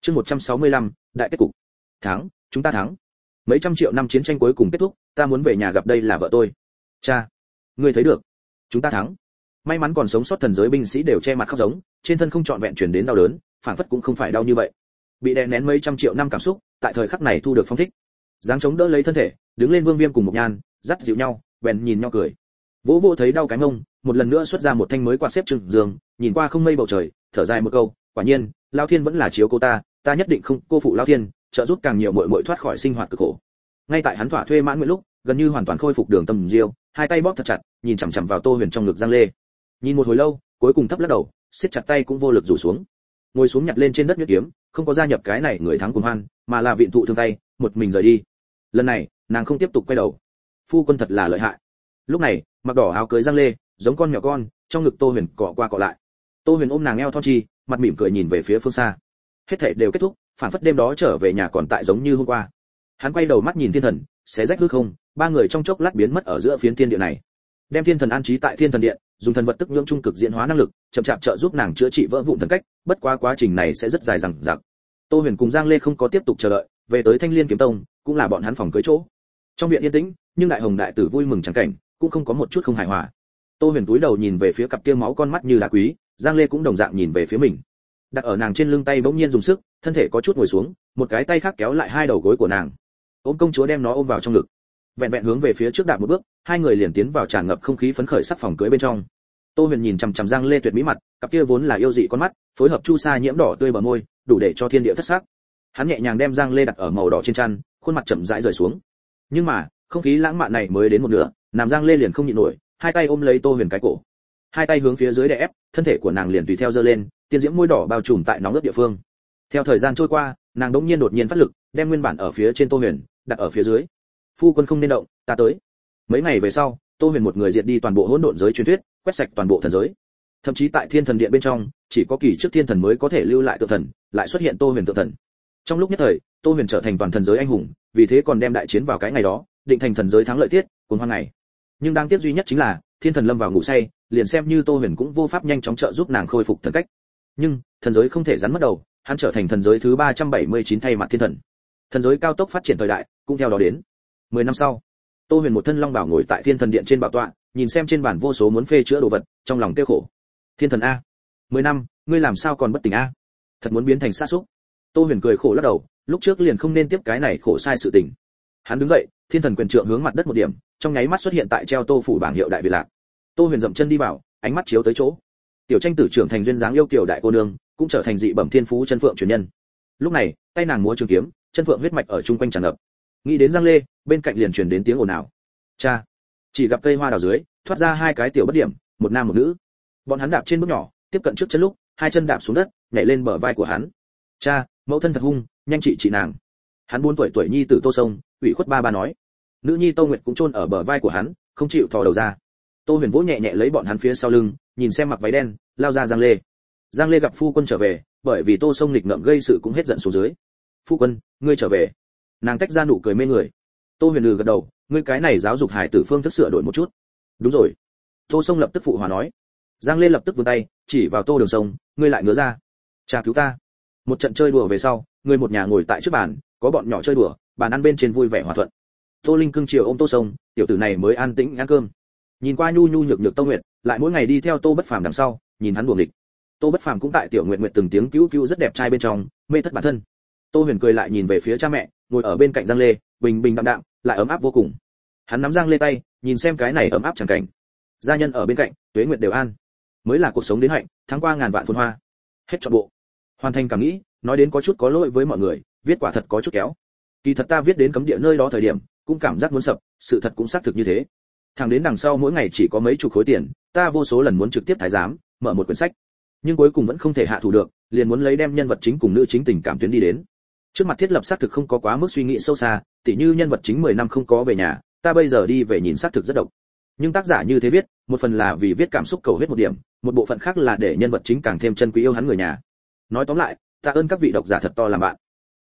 Chương 165, đại kết cục. Thắng, chúng ta thắng. Mấy trăm triệu năm chiến tranh cuối cùng kết thúc, ta muốn về nhà gặp đây là vợ tôi. Cha, ngươi thấy được, chúng ta thắng. May mắn còn sống sót thần giới binh sĩ đều che mặt khóc giống, trên thân không trọn vẹn truyền đến đau đớn, phản phất cũng không phải đau như vậy. Bị đè nén mấy trăm triệu năm cảm xúc, tại thời khắc này thu được phong thích. Giáng chống đỡ lấy thân thể, đứng lên Vương Viêm cùng Mộc Nhan, dắt dịu nhau, bèn nhìn nhau cười. Vỗ vỗ thấy đau cái mông, một lần nữa xuất ra một thanh mới quạt xếp trừng giường, nhìn qua không mây bầu trời, thở dài một câu, quả nhiên, Lão Thiên vẫn là chiếu cô ta, ta nhất định không cô phụ Lão Thiên, trợ giúp càng nhiều muội muội thoát khỏi sinh hoạt cực khổ. Ngay tại hắn thỏa thuê mãn nguyện lúc, gần như hoàn toàn khôi phục đường tâm diêu, hai tay bóp thật chặt, nhìn chằm chằm vào Tô Huyền trong ngực Giang Lê. Nhìn một hồi lâu, cuối cùng thấp lắc đầu, siết chặt tay cũng vô lực rủ xuống. Ngồi xuống nhặt lên trên đất nhuyễn kiếm, không có gia nhập cái này người thắng cuồng hoan, mà là vịn thụ thương tay, một mình rời đi. Lần này, nàng không tiếp tục quay đầu. Phu quân thật là lợi hại. Lúc này, mặc đỏ áo cưới Giang Lê, giống con mèo con, trong ngực Tô Huyền cọ qua cọ lại. Tô Huyền ôm nàng eo thon chi, mặt mỉm cười nhìn về phía phương xa. Hết thảy đều kết thúc, phản phất đêm đó trở về nhà còn tại giống như hôm qua. Hắn quay đầu mắt nhìn thiên thần, xé rách hư không, ba người trong chốc lát biến mất ở giữa phiến thiên địa này. Đem thiên thần an trí tại thiên thần điện, dùng thần vật tức nhưỡng trung cực diễn hóa năng lực, chậm chạp trợ giúp nàng chữa trị vỡ vụn thần cách, bất quá quá trình này sẽ rất dài dằng dặc. Tô Huyền cùng Giang Lê không có tiếp tục chờ đợi, về tới Thanh Liên kiếm tông, cũng là bọn hắn phòng cưới chỗ. Trong viện yên tĩnh, nhưng đại hồng đại tử vui mừng chẳng cảnh, cũng không có một chút không hài hòa. Tô Huyền túi đầu nhìn về phía cặp kia máu con mắt như đá quý, Giang Lê cũng đồng dạng nhìn về phía mình. Đặt ở nàng trên lưng tay bỗng nhiên dùng sức, thân thể có chút ngồi xuống, một cái tay khác kéo lại hai đầu gối của nàng. Ôm công chúa đem nó ôm vào trong ngực. Vẹn vẹn hướng về phía trước đạp một bước, hai người liền tiến vào tràn ngập không khí phấn khởi sắc phòng cưới bên trong. Tô Huyền nhìn chằm chằm Giang Lê tuyệt mỹ mặt, cặp kia vốn là yêu dị con mắt, phối hợp chu sa nhiễm đỏ tươi bờ môi, đủ để cho thiên địa thất sắc. Hắn nhẹ nhàng đem Giang Lê đặt ở màu đỏ trên chăn, khuôn mặt chậm rãi rời xuống. Nhưng mà, không khí lãng mạn này mới đến một nửa, nam Giang Lê liền không nhịn nổi, hai tay ôm lấy Tô Huyền cái cổ. Hai tay hướng phía dưới đè ép, thân thể của nàng liền tùy theo giơ lên, tiên diễm môi đỏ bao trùm tại nóng ướt địa phương. Theo thời gian trôi qua, nàng đột nhiên phát lực, đem nguyên bản ở phía trên Tô Huyền đặt ở phía dưới. Phu quân không nên động, ta tới. Mấy ngày về sau, Tô Huyền một người diệt đi toàn bộ hỗn độn giới truyền thuyết, quét sạch toàn bộ thần giới. Thậm chí tại Thiên Thần Điện bên trong, chỉ có kỳ trước thiên thần mới có thể lưu lại tượng thần, lại xuất hiện Tô Huyền tượng thần. Trong lúc nhất thời, Tô Huyền trở thành toàn thần giới anh hùng, vì thế còn đem đại chiến vào cái ngày đó, định thành thần giới thắng lợi tiết, cuồng hoan ngày. Nhưng đáng tiếc duy nhất chính là, thiên thần lâm vào ngủ say, liền xem như Tô Huyền cũng vô pháp nhanh chóng trợ giúp nàng khôi phục thần cách. Nhưng, thần giới không thể rắn mất đầu, hắn trở thành thần giới thứ 379 thay mặt thiên thần. Thần giới cao tốc phát triển thời đại, cũng theo đó đến. 10 năm sau, Tô Huyền một thân long bảo ngồi tại Thiên Thần Điện trên bảo tọa, nhìn xem trên bàn vô số muốn phê chữa đồ vật, trong lòng tiêu khổ. Thiên thần a, 10 năm, ngươi làm sao còn bất tỉnh a? Thật muốn biến thành sát súc. Tô Huyền cười khổ lắc đầu, lúc trước liền không nên tiếp cái này khổ sai sự tình. Hắn đứng dậy, thiên thần quyền trượng hướng mặt đất một điểm, trong nháy mắt xuất hiện tại treo Tô phủ bảng hiệu đại việt lạc. Tô Huyền dậm chân đi vào, ánh mắt chiếu tới chỗ. Tiểu tranh tử trưởng thành duyên dáng yêu kiều đại cô nương, cũng trở thành dị bẩm thiên phú chân phượng truyền nhân. Lúc này, tay nàng múa trường kiếm, chân phượng huyết mạch ở chung quanh tràn ngập. Nghĩ đến Giang Lê, bên cạnh liền truyền đến tiếng ồn ào. Cha, chỉ gặp cây hoa đào dưới, thoát ra hai cái tiểu bất điểm, một nam một nữ. Bọn hắn đạp trên bước nhỏ, tiếp cận trước chân lúc, hai chân đạp xuống đất, nhảy lên bờ vai của hắn. Cha, mẫu thân thật hung, nhanh trị nàng. Hắn 4 tuổi nhi tử Tô Sông, ủy khuất ba nói. Nữ nhi Tô Nguyệt cũng chôn ở bờ vai của hắn, không chịu thò đầu ra. Tô Huyền vỗ nhẹ nhẹ lấy bọn hắn phía sau lưng, nhìn xem mặc váy đen, lao ra Giang Lê. Giang Lê gặp phu quân trở về, bởi vì Tô Sông nghịch ngợm gây sự cũng hết giận xuống dưới. Phu quân, ngươi trở về. Nàng tách ra nụ cười mê người. Tô Huyền gật đầu, ngươi cái này giáo dục hải tử phương thức sửa đổi một chút. Đúng rồi. Tô Sông lập tức phụ hòa nói. Giang Lê lập tức vươn tay, chỉ vào Tô Đường Sông, ngươi lại ngứa ra. Cha cứu ta. Một trận chơi đùa về sau, người một nhà ngồi tại trước bàn, có bọn nhỏ chơi đùa, bàn ăn bên trên vui vẻ hòa thuận. Tô Linh cưng chiều ôm Tô Sông, tiểu tử này mới an tĩnh ăn cơm. Nhìn qua nhu nhu nhược nhược Tô Nguyệt, lại mỗi ngày đi theo Tô Bất Phàm đằng sau, nhìn hắn đùa nghịch. Tô Bất Phàm cũng tại tiểu Nguyệt Nguyệt từng tiếng cứu cứu rất đẹp trai bên trong, mê thất bản thân. Tô Huyền cười lại nhìn về phía cha mẹ, ngồi ở bên cạnh Giang Lê, bình bình đạm đạm, lại ấm áp vô cùng. Hắn nắm Giang Lê tay, nhìn xem cái này ấm áp chẳng cảnh. Gia nhân ở bên cạnh, tuế nguyệt đều an, mới là cuộc sống đến hạnh, tháng qua ngàn vạn phồn hoa. Hết trọn bộ. Hoàn thành cảm nghĩ, nói đến có chút có lỗi với mọi người, viết quả thật có chút kéo. Kỳ thật ta viết đến cấm địa nơi đó thời điểm, cũng cảm giác muốn sập, sự thật cũng xác thực như thế. Thẳng đến đằng sau mỗi ngày chỉ có mấy chục khối tiền, ta vô số lần muốn trực tiếp thái giám, mở một quyển sách, nhưng cuối cùng vẫn không thể hạ thủ được, liền muốn lấy đem nhân vật chính cùng nữ chính tình cảm tuyến đi đến. Trước mặt thiết lập xác thực không có quá mức suy nghĩ sâu xa, tỉ như nhân vật chính 10 năm không có về nhà, ta bây giờ đi về nhìn xác thực rất độc. Nhưng tác giả như thế viết, một phần là vì viết cảm xúc cầu hết một điểm, một bộ phận khác là để nhân vật chính càng thêm chân quý yêu hắn người nhà. Nói tóm lại, ta ơn các vị độc giả thật to làm bạn.